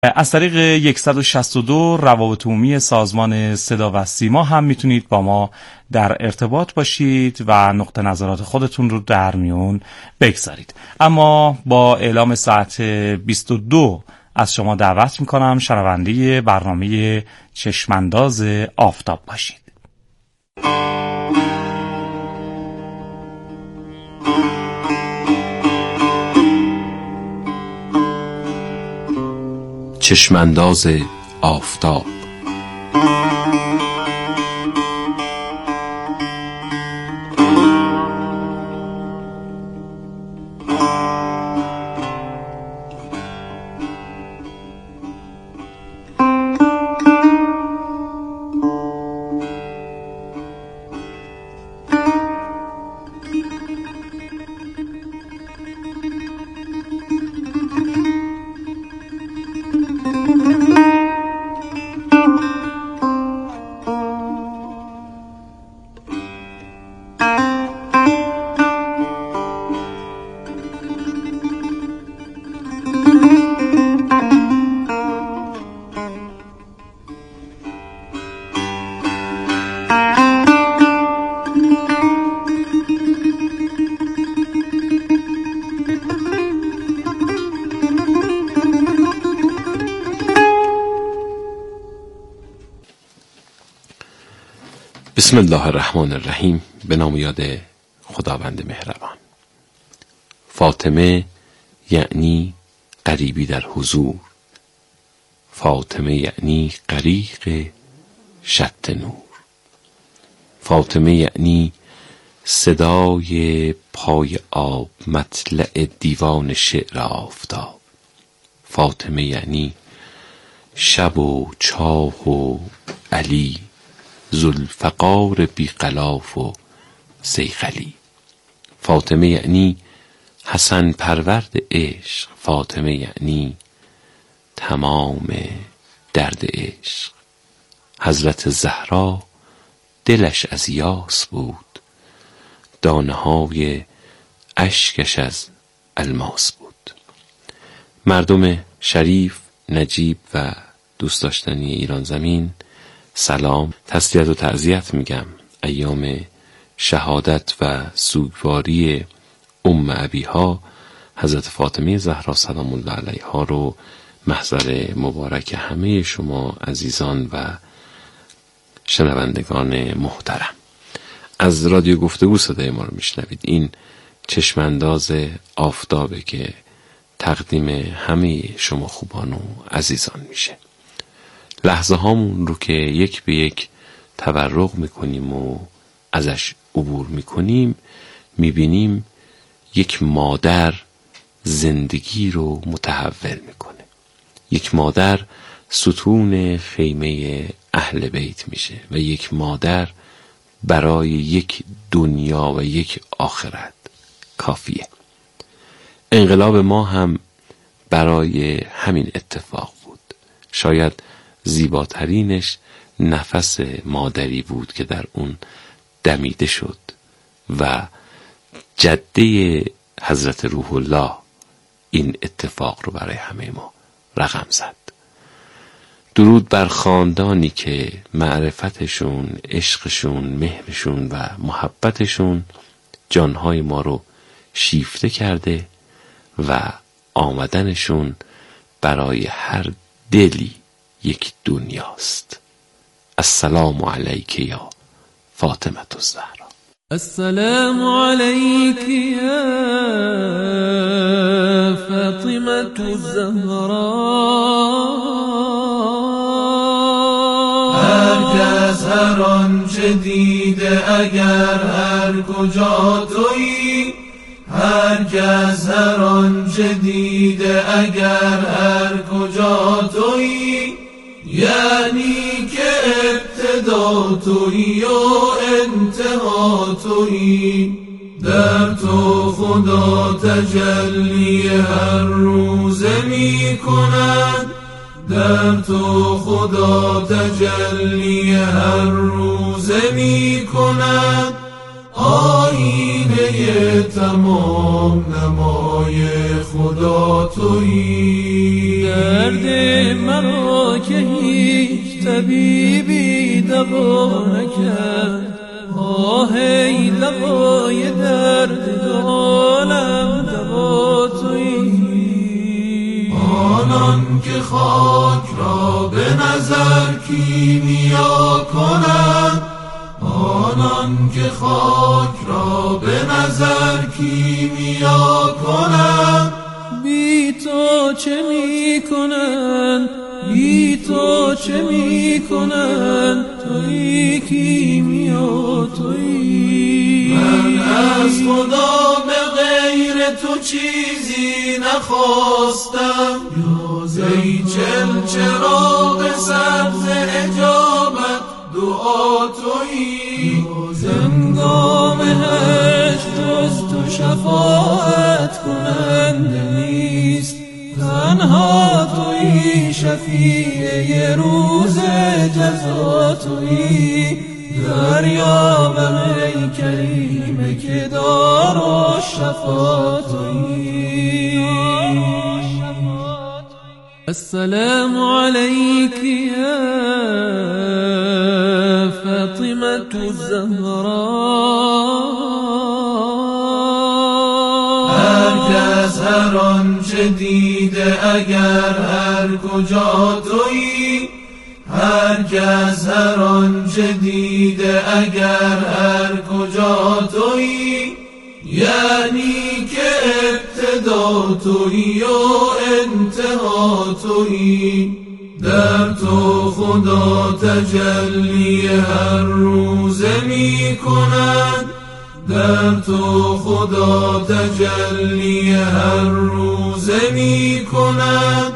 از طریق 162 روابط عمومی سازمان صدا و سیما هم میتونید با ما در ارتباط باشید و نقطه نظرات خودتون رو در میون بگذارید. اما با اعلام ساعت 22 از شما دعوت میکنم شنونده برنامه چشمانداز آفتاب باشید. چشمانداز آفتاب. بسم الله الرحمن الرحیم. به نام یاد خداوند مهربان. فاطمه یعنی غریبی در حضور. فاطمه یعنی غریق شط نور. فاطمه یعنی صدای پای آب مطلع دیوان شعر آفتاب. فاطمه یعنی شب و چاه و علی، ذوالفقار بی غلاف و صیقلی. فاطمه یعنی حسن پرورد عشق. فاطمه یعنی تمام درد عشق. حضرت زهرا دلش از یاس بود، دانه های اشکش از الماس بود. مردم شریف، نجیب و دوست داشتنی ایران زمین، سلام، تسلیت و تعزیت میگم. ایام شهادت و سوگواری ابیها حضرت فاطمه زهرا سلام الله علیها رو محضر مبارک همه شما عزیزان و شنوندگان محترم. از رادیو گفتگو صدای ما رو میشنوید. این چشمانداز آفتابه که تقدیم همه شما خوبان و عزیزان میشه. لحظه هامون رو که یک به یک تورق میکنیم و ازش عبور میکنیم، میبینیم یک مادر زندگی رو متحول میکنه. یک مادر ستون خیمه اهل بیت میشه و یک مادر برای یک دنیا و یک آخرت کافیه. انقلاب ما هم برای همین اتفاق بود. شاید زیباترینش نفس مادری بود که در اون دمیده شد و جده حضرت روح الله این اتفاق رو برای همه ما رقم زد. درود بر خاندانی که معرفتشون، عشقشون، مهرشون و محبتشون جانهای ما رو شیفته کرده و آمدنشون برای هر دلی یک دنیاست. السلام علیک یا فاطمه الزهرا. السلام علیک یا فاطمه الزهرا. هر کس هر آنچه دیده اگر هر کجا تویی، هر کس هر آنچه دیده اگر هر کجا تویی، یعنی که ابتدا تویی و انتها تویی. در تو خدا تجلی هر روزه می کند، در تو خدا تجلی هر روزه می کند. آینه تمام نمای خدا تویی. درد مرا که هیچ طبیبی دوا نکرد، ای دوای درد دو عالم دوا تویی. آنان که خاک را به نظر کیمیا کنند، آنان که خاک را به نظر کیمیا کنند، بی تو چه می کنند، بی تو چه می کنند، تویی کیمیا تویی. من از خدا به غیر تو چیزی نخواستم، ای چراغ سبز اجابت دعا تویی. زنگام هشت جز تو شفاعت کننده نیست، تنها تویی شفیع روز جزا تویی. دریابم ای کریم که دار و شفا تویی. السلام عليك يا فاطمة الزهراء. هرکس هر آنچه دیده اگر هر کجا تویی، هرکس هر آنچه دیده اگر هر کجا تویی، یعنی که ابتدا تویی و انتها تویی. در تو خدا تجلی هر روزه می کند، در تو خدا تجلی هر روزه می کند.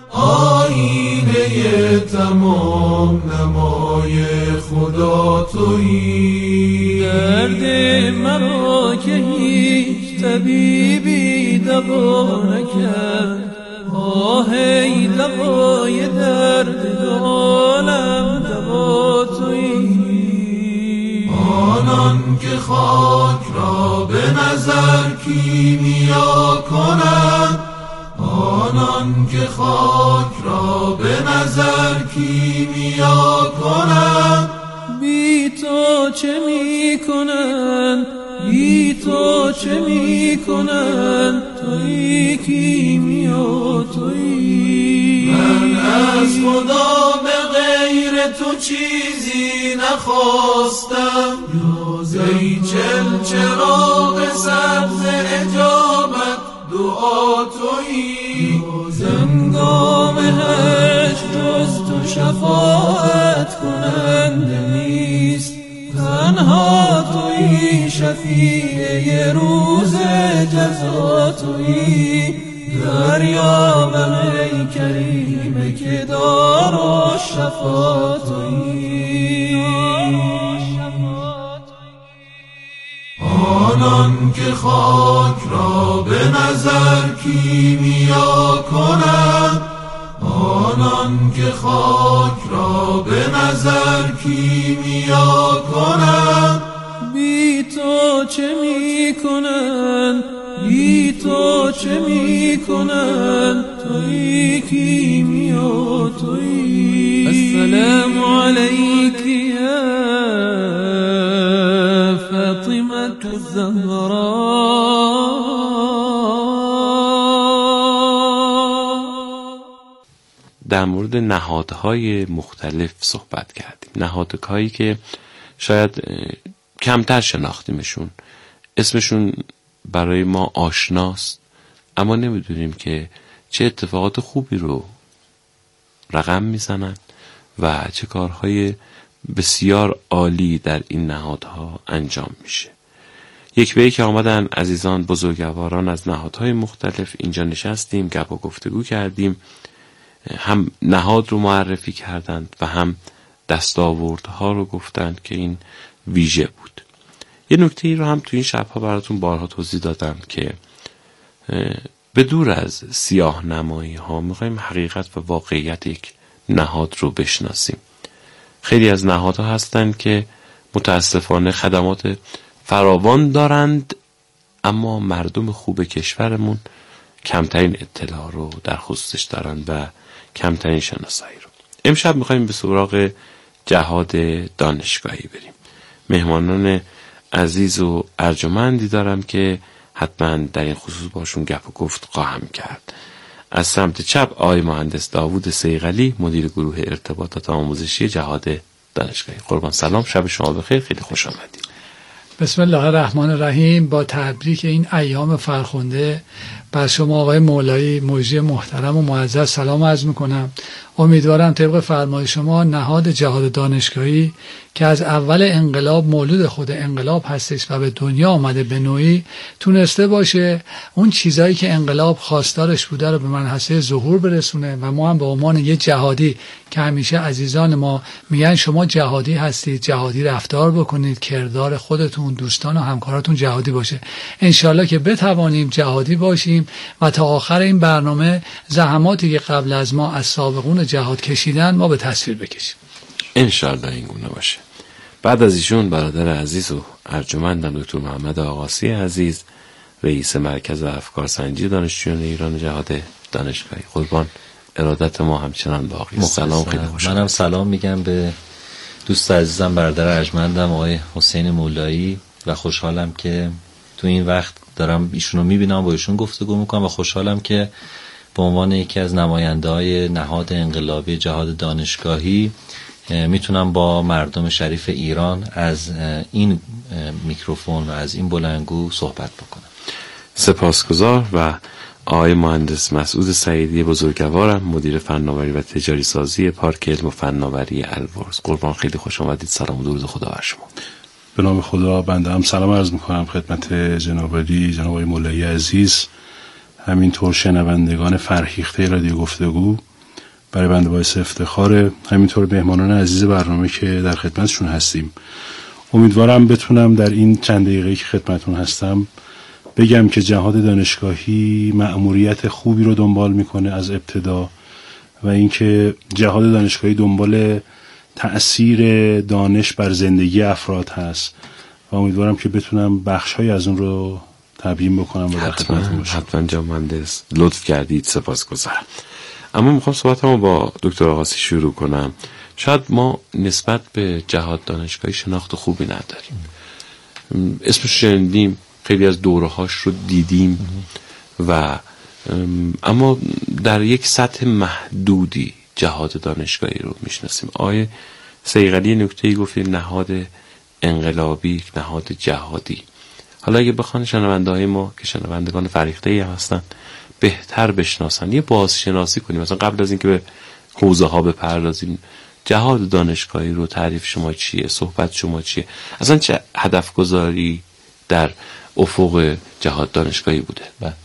آینه تمام نمای خدا تویی. درد مرا که هیچ طبیبی دوا نکرد، ای دوای درد دو عالم دوا تویی. آنان که خاک را به نظر کیمیا کنند، آنان که خاک را به نظر کیمیا کنند، بی تو چه می کنند، بی تو چه می کنند، تویی کیمیا تویی. من از خدا به غیر تو چیزی نخواستم، ای چراغ سبز اجابت دعا تویی. زنگام هشت جز تو شفاعت کننده نیست، تنها تویی شفیع روز جزا تویی. دریابم ای کریم که دار و شفا تویی. آنان که خاک را به نظر کیمیا کنند، آنان که خاک را به نظر کیمیا کنند، بی تو چه می کنند، بی تو چه می کنند، تویی کیمیا تویی. السلام عليك يا فاطمة الزهراء. در مورد نهادهای مختلف صحبت کردیم، نهادهایی که شاید کمتر شناختیمشون، اسمشون برای ما آشناست اما نمیدونیم که چه اتفاقات خوبی رو رقم میزنن و چه کارهای بسیار عالی در این نهادها انجام میشه. یک به یک آمدن عزیزان بزرگواران از نهادهای مختلف اینجا نشستیم، گپ و گفتگو کردیم، هم نهاد رو معرفی کردند و هم دستاوردها رو گفتند که این ویژه بود. یه نکته ای رو هم تو این شبها براتون بارها توضیح دادم که به دور از سیاه نمایی ها میخوایم حقیقت و واقعیت یک نهاد رو بشناسیم. خیلی از نهادها هستند که متاسفانه خدمات فراوان دارند اما مردم خوب کشورمون کمترین اطلاع رو در خصوصش دارن و کمترین شناسایی رو. امشب میخوایم به سراغ جهاد دانشگاهی بریم. مهمانان عزیز و ارجمندی دارم که حتما در این خصوص باشون گپ و گفت خواهم کرد. از سمت چپ آقای مهندس داوود صیقلی، مدیر گروه ارتباطات آموزشی جهاد دانشگاهی. قربان سلام، شب شما بخیر، خیلی خوش آمدید. بسم الله الرحمن الرحیم. با تبریک این ایام فرخنده بر شما آقای مولایی مجری محترم و معزز سلام عرض میکنم. امیدوارم طبق فرمایش شما نهاد جهاد دانشگاهی که از اول انقلاب مولود خود انقلاب هستش و به دنیا آمده به نوعی تونسته باشه اون چیزایی که انقلاب خواستارش بوده رو به منحصه ظهور برسونه و ما هم به عنوان یه جهادی که همیشه عزیزان ما میگن شما جهادی هستید، جهادی رفتار بکنید، کردار خودتون، دوستان و همکاراتون جهادی باشه. انشالله که بتوانیم جهادی باشیم و تا آخر این برنامه زحماتی که قبل از ما از سابقون جهاد کشیدن ما به تصویر بکشیم. انشالله این گونه باشه. بعد از ایشون برادر عزیز و ارجمندم دکتر محمد آقاسی عزیز، رئیس مرکز افکار سنجی دانشجویان ایران جهاد دانشگاهی. قربان، ارادت ما همچنان باقی. سلام، خیلی خوشحالم. منم سلام میگم به دوست عزیزم برادر ارجمندم آقای حسین مولایی و خوشحالم که تو این وقت دارم ایشونو میبینم، با ایشون گفتگو میکنم و خوشحالم که به عنوان یکی از نماینده‌های نهاد انقلابی جهاد دانشگاهی میتونم با مردم شریف ایران از این میکروفون و از این بلندگو صحبت بکنم. سپاسگزار. و آقای مهندس مسعود سعیدی بزرگوارم، مدیر فناوری و تجاری سازی پارک علم و فناوری البرز. قربان، خیلی خوش آمدید. سلام و درود خدا بر شما. به نام خدا بنده هم سلام عرض میکنم خدمت جناب آقای مولایی عزیز، همینطور شنوندگان فرهیخته رادیو گفتگو. برای بنده باعث افتخاره، همینطور مهمانان عزیز برنامه که در خدمتشون هستیم. امیدوارم بتونم در این چند دقیقه‌ای که خدمتتون هستم بگم که جهاد دانشگاهی مأموریت خوبی رو دنبال میکنه از ابتدا و اینکه جهاد دانشگاهی دنبال تأثیر دانش بر زندگی افراد هست و امیدوارم که بتونم بخش‌های از اون رو تبیین بکنم و در خدمتتون باشم. حتما جناب مهندس، لطف کردید، سپاسگزارم. اما میخوام صحبتمو با دکتر آقاسی شروع کنم. شاید ما نسبت به جهاد دانشگاهی شناخت خوبی نداریم. اسمش شنیدیم، خیلی از دوره‌هاش رو دیدیم و اما در یک سطح محدودی جهاد دانشگاهی رو میشناسیم. آقای صیقلی نکته‌ای گفتیم، نهاد انقلابی، نهاد جهادی. حالا اگه بخوان شنونده‌های ما که شنوندگان فریخته‌ای هستن بهتر بشناسن، یه بازشناسی کنیم، مثلا قبل از اینکه به حوزه ها بپردازیم، جهاد دانشگاهی رو تعریف شما چیه؟ صحبت شما چیه؟ اصلا چه هدف گذاری در افق جهاد دانشگاهی بوده؟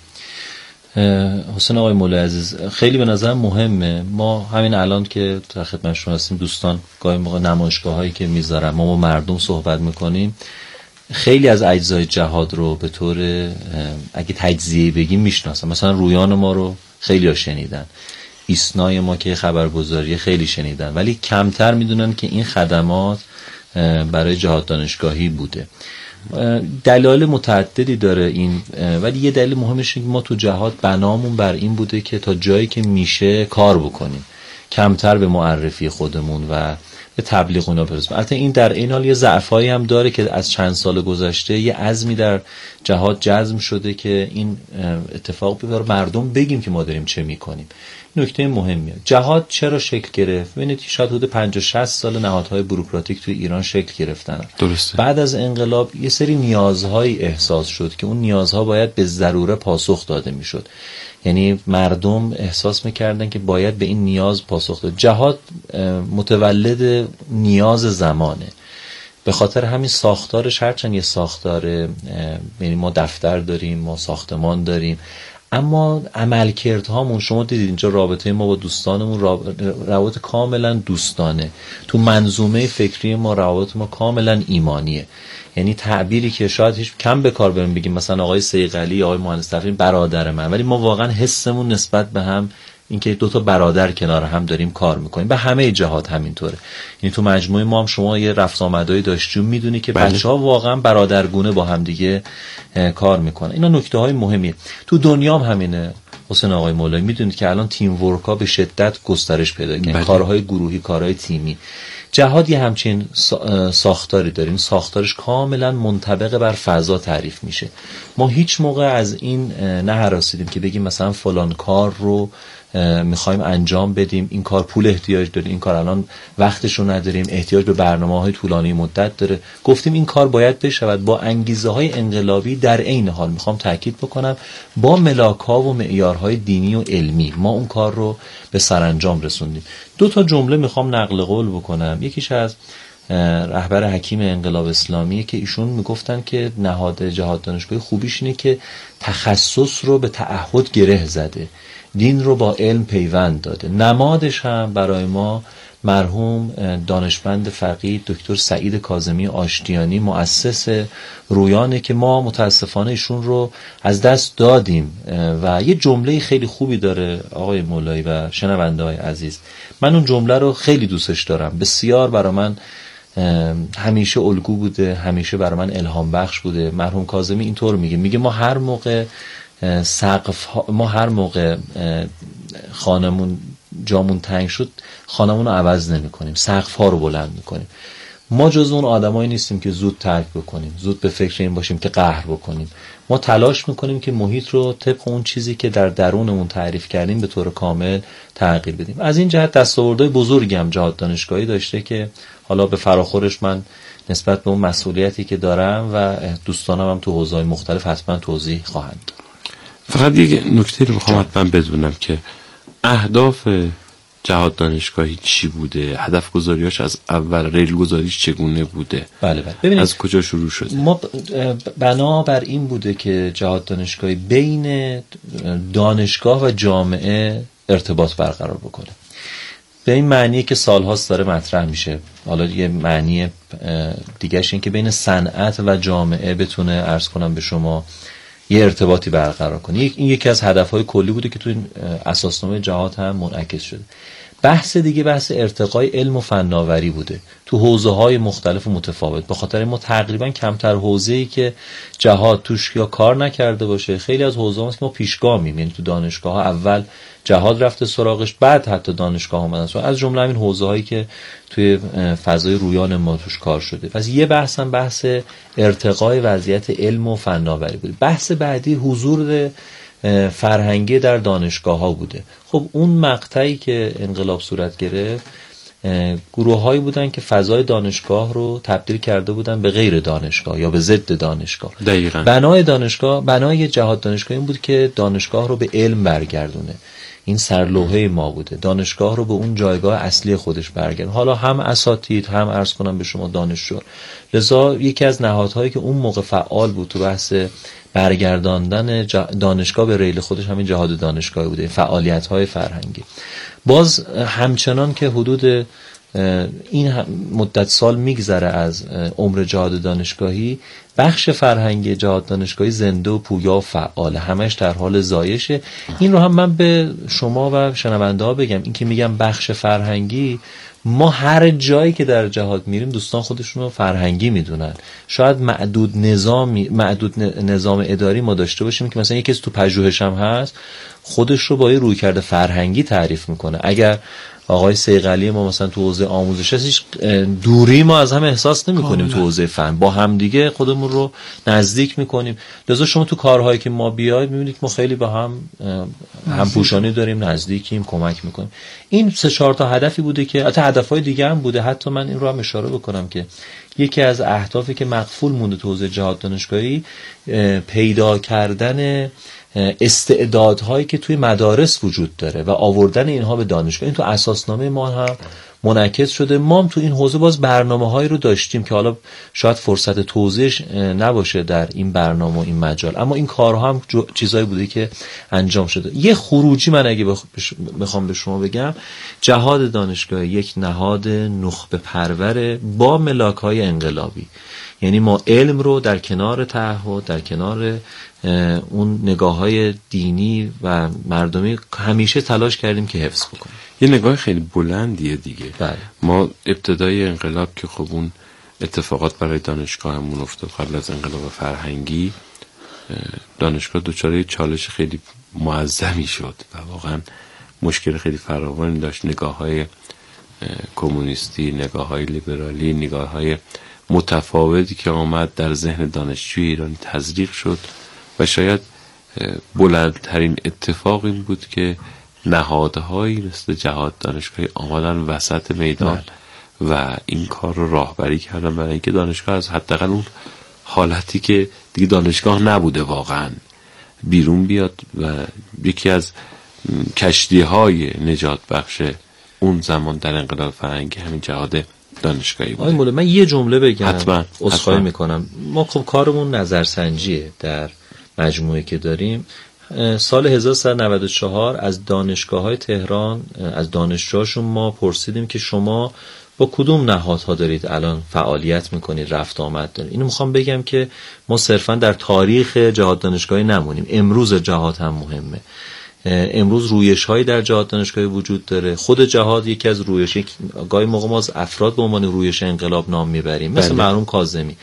حسین آقای مولایی عزیز، خیلی به نظر مهمه. ما همین الان که در خدمتشون هستیم، دوستان گاهی موقع نمایشگاهایی که میذارن ما با مردم صحبت میکنیم، خیلی از اجزای جهاد رو به طور اگه تجزیه بگیم میشناسن. مثلا رویان ما رو خیلی ها شنیدن، ایسنای ما که خبرگزاری خیلی شنیدن، ولی کمتر میدونن که این خدمات برای جهاد دانشگاهی بوده. دلایل متعددی داره این، ولی یه دلیل مهمش اینه که ما تو جهاد بنامون بر این بوده که تا جایی که میشه کار بکنیم، کمتر به معرفی خودمون و به تبلیغ اونا برسیم. البته این در این حال یه ضعفایی هم داره که از چند سال گذشته یه عزمی در جهاد جزم شده که این اتفاق بیفته، مردم بگیم که ما داریم چه میکنیم. نکته مهمیه. جهاد چرا شکل گرفت؟ ببینید شاید حدود 50-60 سال نهادهای بوروکراتیک توی ایران شکل گرفتن. درسته. بعد از انقلاب یه سری نیازهایی احساس شد که اون نیازها باید به ضروره پاسخ داده میشد. یعنی مردم احساس میکردن که باید به این نیاز پاسخ داد. جهاد متولد نیاز زمانه. به خاطر همین ساختارش، هرچند یه ساختار، یعنی ما دفتر داریم، ما ساختمان داریم، اما عملکردهامون، شما دیدید اینجا رابطه ما با دوستانمون روابط کاملا دوستانه. تو منظومه فکری ما روابط ما کاملا ایمانیه. یعنی تعبیری که شاید هیچ کم به کار بریم بگیم مثلا آقای صیقلی، آقای مهندس تفرین برادر من، ولی ما واقعا حسمون نسبت به هم اینکه دو تا برادر کنار هم داریم کار میکنیم. به همه جهات همینطوره. یعنی تو مجموعه ما هم شما یه رفت آمدایی داشتیم، میدونی که بچه‌ها واقعا برادرگونه با هم دیگه کار میکنن. اینا نکته‌های مهمیه. تو دنیا هم همینه. حسین آقای مولایی میدونید که الان تیم ورک ها به شدت گسترش پیدا کردن، کارهای گروهی، کارهای تیمی. جهاد یه همچین ساختاری داریم، ساختارش کاملا منطبق بر فضا تعریف میشه. ما هیچ موقع از این نه هراسیدیم که بگیم مثلا فلان کار رو میخوایم انجام بدیم، این کار پول احتیاج داره، این کار الان وقتشو نداریم، احتیاج به برنامه‌های طولانی مدت داره. گفتیم این کار باید بشود با انگیزه‌های انقلابی، در عین حال میخوام تاکید بکنم با ملاک‌ها و معیارهای دینی و علمی ما اون کار رو به سرانجام رسوندیم. دو تا جمله میخوام نقل قول بکنم. یکیش از رهبر حکیم انقلاب اسلامی که ایشون میگفتن که نهاد جهاد دانشگاهی خوبیش اینه که تخصص رو به تعهد گره زده، دین رو با علم پیوند داده. نمادش هم برای ما مرحوم دانشمند فقید دکتر سعید کاظمی آشتیانی، مؤسس رویانه که ما متاسفانه ایشون رو از دست دادیم. و یه جمله خیلی خوبی داره آقای مولایی و شنونده های عزیز، من اون جمله رو خیلی دوستش دارم، بسیار برای من همیشه الگو بوده، همیشه برای من الهام بخش بوده. مرحوم کاظمی اینطور میگه ما هر موقع ما هر موقع خانمون جامون تنگ شد خانمون رو عوض نمی کنیم، سقف ها رو بلند می کنیم. ما جز اون آدمایی نیستیم که زود ترک بکنیم، زود به فکر این باشیم که قهر بکنیم. ما تلاش میکنیم که محیط رو طبق اون چیزی که در درونمون تعریف کردیم به طور کامل تغییر بدیم. از این جهت دستاوردهای بزرگی هم جهاد دانشگاهی داشته که حالا به فراخورش من نسبت به اون مسئولیتی که دارم و دوستانم هم تو حوزه‌های مختلف حتما توضیح خواهند داد. فقط یک نکته رو میخوام حتما بدونم که اهداف جهاد دانشگاهی چی بوده؟ هدف گذاریاش از اول، ریل گذاریش چگونه بوده؟ بله. ببینید از کجا شروع شده؟ ما بنابر این بوده که جهاد دانشگاهی بین دانشگاه و جامعه ارتباط برقرار بکنه. به این معنیه که سالهاست داره مطرح میشه. حالا یه معنی دیگه‌ش این که بین صنعت و جامعه بتونه عرض کنم به شما یه ارتباطی برقرار کنه. این یکی از هدفهای کلی بوده که تو این اساسنامه جهاد هم منعکس شده. بحث دیگه بحث ارتقای علم و فناوری بوده تو حوزه‌های مختلف و متفاوت. به خاطر ما تقریبا کمتر حوزه‌ای که جهاد توش یا کار نکرده باشه. خیلی از حوزه‌ها هست که ما پیشگامیم، یعنی تو دانشگاه‌ها اول جهاد رفته سراغش، بعد حتی دانشگاه اومدن. از جمله همین حوزه‌هایی که توی فضای رویان ما توش کار شده. پس یه بحث هم بحث ارتقای وضعیت علم و فناوری بود. بحث بعدی حضور فرهنگی در دانشگاه‌ها بوده. خب اون مقطعی که انقلاب صورت گرفت گروه‌هایی بودن که فضای دانشگاه رو تبدیل کرده بودن به غیر دانشگاه یا به ضد دانشگاه. دقیقاً. بنای جهاد دانشگاه این بود که دانشگاه رو به علم برگردونه. این سرلوحه ما بوده. دانشگاه رو به اون جایگاه اصلی خودش برگردونه. حالا هم اساتید هم عرض کنم به شما دانشجو. لذا یکی از نهادهایی که اون موقع فعال بود تو بحث برگرداندن دانشگاه به ریل خودش همین جهاد دانشگاهی بوده، فعالیت‌های فرهنگی. باز همچنان که حدود این مدت سال میگذره از عمر جهاد دانشگاهی، بخش فرهنگی جهاد دانشگاهی زنده و پویا و فعال، همش در حال زایشه. این رو هم من به شما و شنونده ها بگم، این که میگم بخش فرهنگی، ما هر جایی که در جهاد میریم دوستان خودشون رو فرهنگی میدونن. شاید معدود نظام اداری ما داشته باشیم که مثلا یکی تو پژوهش هم هست خودش رو با یه رویکرد فرهنگی تعریف میکنه. اگر آقای صیقلی ما مثلا تو حوزه آموزش هست، هیچ دوری ما از هم احساس نمی‌کنیم تو حوزه فن، با هم دیگه خودمون رو نزدیک می‌کنیم. لذا شما تو کارهایی که ما بیاید می‌بینید ما خیلی با هم همپوشانی داریم، نزدیکیم، کمک می‌کنیم. این 3-4 تا هدفی بوده که حتی هدف‌های دیگه هم بوده. حتی من این رو هم اشاره بکنم که یکی از اهدافی که مقفول مونده تو حوزه جهاد دانشگاهی پیدا کردن استعدادهایی که توی مدارس وجود داره و آوردن اینها به دانشگاه. این تو اساسنامه ما هم منعکس شده. ما هم تو این حوزه باز برنامه‌هایی رو داشتیم که حالا شاید فرصت توضیحش نباشه در این برنامه و این مجال، اما این کارها هم چیزایی بوده که انجام شده. یه خروجی من اگه بخوام به شما بگم، جهاد دانشگاهی یک نهاد نخبه پرور با ملاک‌های انقلابی. یعنی ما علم رو در کنار تعهد، در کنار اون نگاه‌های دینی و مردمی همیشه تلاش کردیم که حفظ بکنیم. یه نگاه خیلی بلندیه دیگه. بله. ما ابتدای انقلاب که خب اون اتفاقات برای دانشگاهمون افتاد قبل از انقلاب فرهنگی، دانشگاه دچار چالش خیلی معظمی شد و واقعا مشکل خیلی فراوانی داشت. نگاه‌های کمونیستی، نگاه‌های لیبرالی، نگاه‌های متفاوتی که آمد در ذهن دانشجوی ایرانی تزریق شد و شاید بلندترین اتفاق این بود که نهادهایی مثل جهاد دانشگاهی آمدن وسط میدان و این کار رو راهبری کردن برای اینکه دانشگاه از حداقل اون حالتی که دیگه دانشگاه نبوده واقعا بیرون بیاد و یکی از کشتی‌های نجات بخش اون زمان در انقلاب فرهنگی همین جهاد دانشگاهی بود. آقای مولا من یه جمله بگم، حتما عذرخواهی میکنم. ما خب کارمون نظرسنجیه در مجموعه که داریم. سال 1394 از دانشگاه‌های تهران، از دانشجوهاشون ما پرسیدیم که شما با کدوم نهادها دارید الان فعالیت میکنید، رفت آمد دارید. اینو میخوام بگم که ما صرفا در تاریخ جهاد دانشگاهی نمونیم، امروز جهاد هم مهمه. امروز رویش هایی در جهاد دانشگاهی وجود داره. خود جهاد یکی از رویش، گاهی موقع ما از افراد به عنوان رویش انقلاب نام میبریم، مثل مرحوم کاظمی.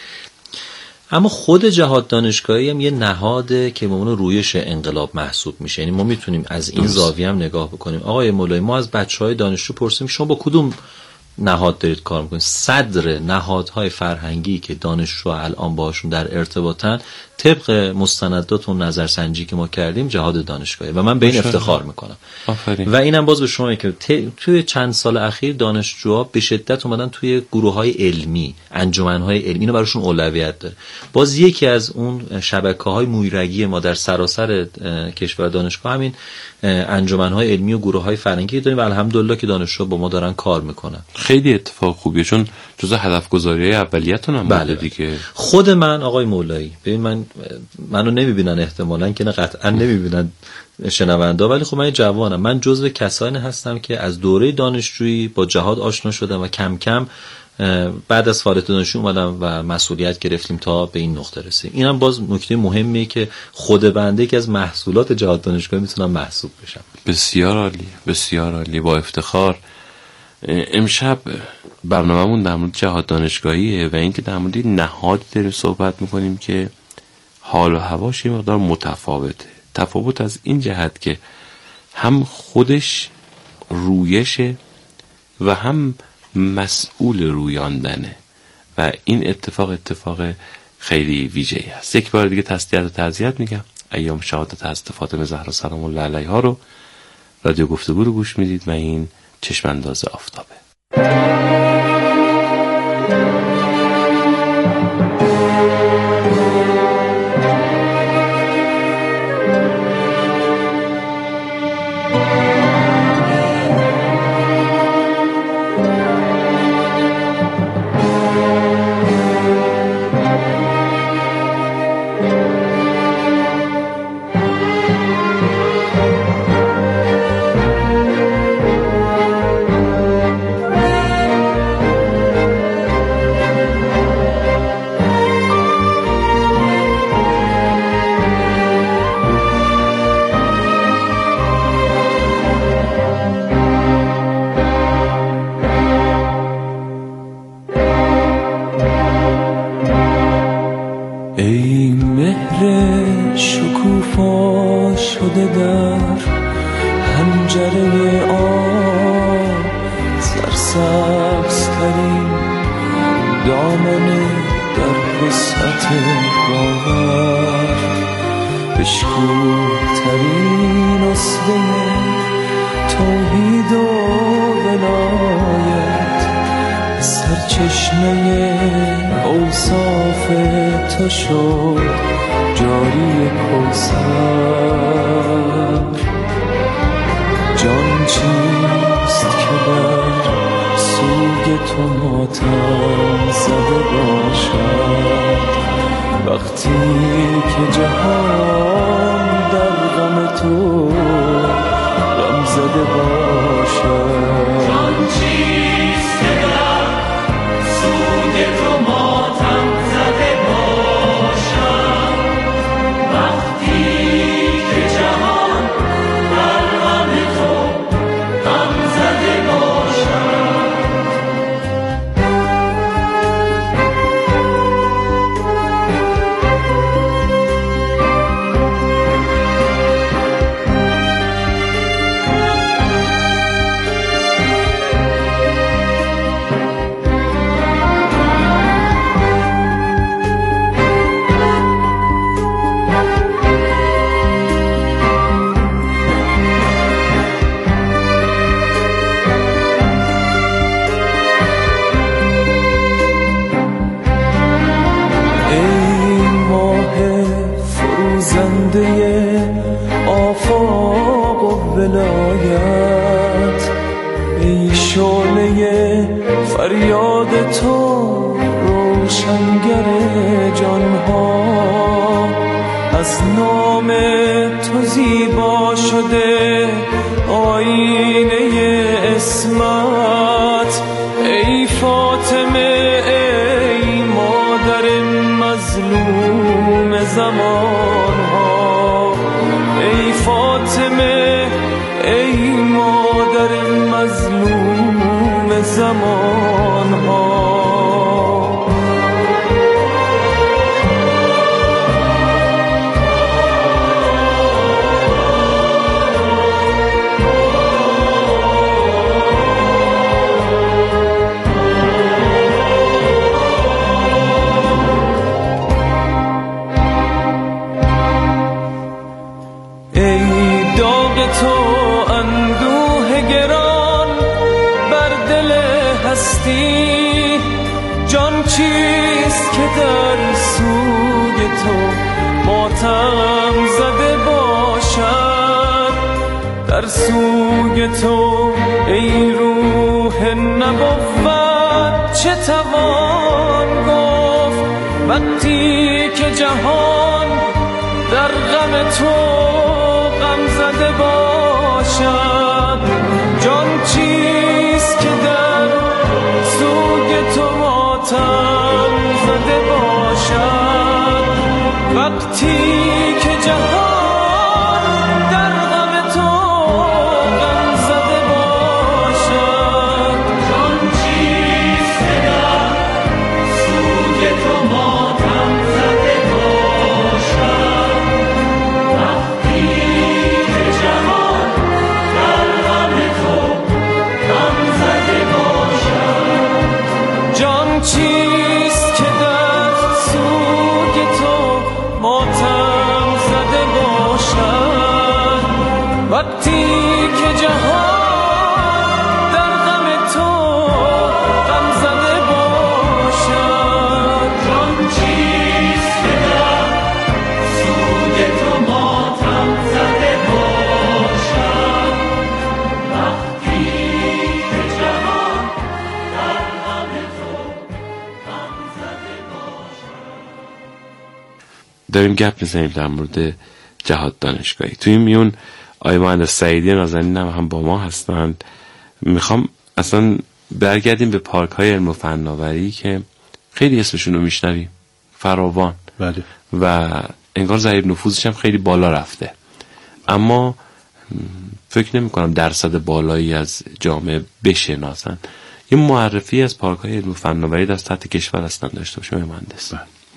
اما خود جهاد دانشگاهی هم یه نهاده که به عنوان رویش انقلاب محسوب میشه. یعنی ما میتونیم از این زاویه هم نگاه بکنیم. آقای مولایی، ما از بچهای دانشجو پرسیم شما با کدوم نهاد دارید کار میکنید؟ صدر نهادهای فرهنگی که دانشجو الان باشون در ارتباطن طبق مستندات و نظرسنجی که ما کردیم جهاد دانشگاهی و من به این افتخار میکنم. آفرین. و اینم باز به شما که توی چند سال اخیر دانشجوها به شدت اومدن توی گروه‌های علمی، انجمن‌های علمی، اینو براشون اولویت داره. باز یکی از اون شبکه‌های مویرگی ما در سراسر کشور دانشگاه همین انجمن‌های علمی و گروه‌های فرهنگی داریم و الحمدلله که دانشجو با ما دارن کار میکنن. خیلی اتفاق خوبیه چون جزء هدف گذاری‌های اولیه‌تون هم بوده دیگه. خود من آقای مولایی، ببین منو نمیبینن احتمالاً که قطعا نمیبینن شنوندا، ولی خب من جوانم. من جزو کسانی هستم که از دوره دانشجویی با جهاد آشنا شدم و کم کم بعد از فارغ دانشجویی اومدم و مسئولیت گرفتیم تا به این نقطه رسیدیم. اینم باز نکته مهمیه که خود بنده که از محصولات جهاد دانشگاهی میتونم محسوب بشم. بسیار عالی، بسیار عالی، با افتخار. امشب برنامه‌مون در مورد جهاد دانشگاهیه و اینکه در مورد نهاد داریم صحبت میکنیم که حال و هواش یه مقدار متفاوته. تفاوت از این جهت که هم خودش رویشه و هم مسئول رویاندنه و این اتفاق خیلی ویژه‌ای است. یک بار دیگه تسلیت و تعزیت میگم. ایام شهادت حضرت فاطمه زهرا سلام الله علیها رو، رادیو گفتگو رو گوش میدید و این چشم انداز آفتابه. سوگ تو ماتم زده باشد وقتی شعله فریاد تو روشنگر جانها، از نام تو زیبا شده آینه اسمت. ای فاطمه ای مادر مظلوم زمانها، ای فاطمه ای مادر مظلوم زمانها. جان چیست که در سوی تو ماتم زده باشد؟ در سوی تو ای روح نبوت چه توان گفت؟ وقتی که جهان در غم تو غم زده باشد. جان چیست که در سوی تو ماتم زده باشد؟ وقتی که جهان در غم تو غم زده باشد. جان چیست که در سوی تو ماتم زده باشد؟ وقتی که جهان در غم تو غم زده باشد. جان چیست که در سوی تو ماتم زده باشد؟ وقتی که جهان در غم تو غم زده باشد. جان چیست که در سوی تو ماتم زده باشد؟ وقتی که جهان در غم تو غم زده باشد. داریم گپ میزنیم در مورد جهاد دانشگاهی. توی این میون آقای مهندس سعیدی نازنین هم با ما هستند. میخوام اصلا برگردیم به پارک های علم و فناوری که خیلی اسمشون رو میشنویم، فراوان، بله. و انگار ضریب نفوذش هم خیلی بالا رفته، اما فکر نمی کنم درصد بالایی از جامعه بشناسن. یه معرفی از پارک های علم و فناوری در سطح کشور هستن داشته باشیم آقای مهندس.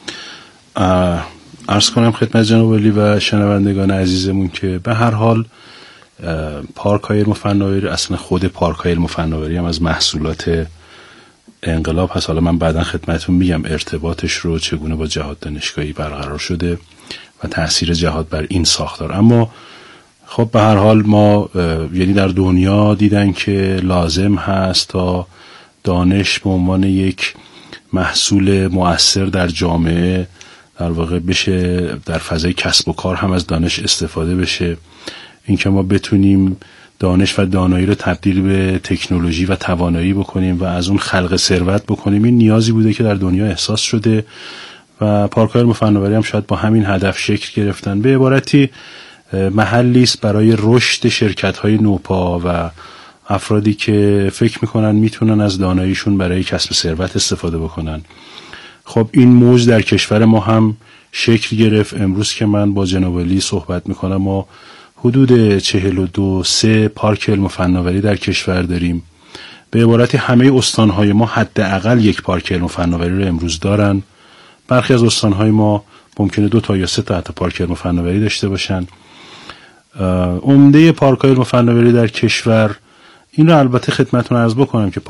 عرض کنم خدمت جناب عالی و شنوندگان عزیزمون که به هر حال پارک های علم و فناوری، اصلا خود پارک های علم و فناوری هم از محصولات انقلاب هست. حالا من بعدا خدمتون میگم ارتباطش رو چگونه با جهاد دانشگاهی برقرار شده و تأثیر جهاد بر این ساختار. اما خب به هر حال ما یعنی در دنیا دیدن که لازم هست تا دانش به عنوان یک محصول مؤثر در جامعه در واقع بشه، در فضای کسب و کار هم از دانش استفاده بشه. اینکه ما بتونیم دانش و دانایی رو تبدیل به تکنولوژی و توانایی بکنیم و از اون خلق ثروت بکنیم، این نیازی بوده که در دنیا احساس شده و پارک‌های علم و فناوری هم شاید با همین هدف شکل گرفتن. به عبارتی محلی است برای رشد شرکت‌های نوپا و افرادی که فکر میکنن میتونن از داناییشون برای کسب ثروت استفاده بکنن. خب این موج در کشور ما هم شکل گرفت. امروز که من با جناب علی صحبت میکنم ما حدود 42-43 پارک علم و فناوری در کشور داریم. به عبارتی همه استانهای ما حداقل یک پارک علم و فناوری رو امروز دارن. برخی از استانهای ما ممکنه 2 تا یا 3 تا حتی پارک علم و فناوری داشته باشن. عمده پارک علم و فناوری در کشور، این رو البته خدمتتون عرض بکنم که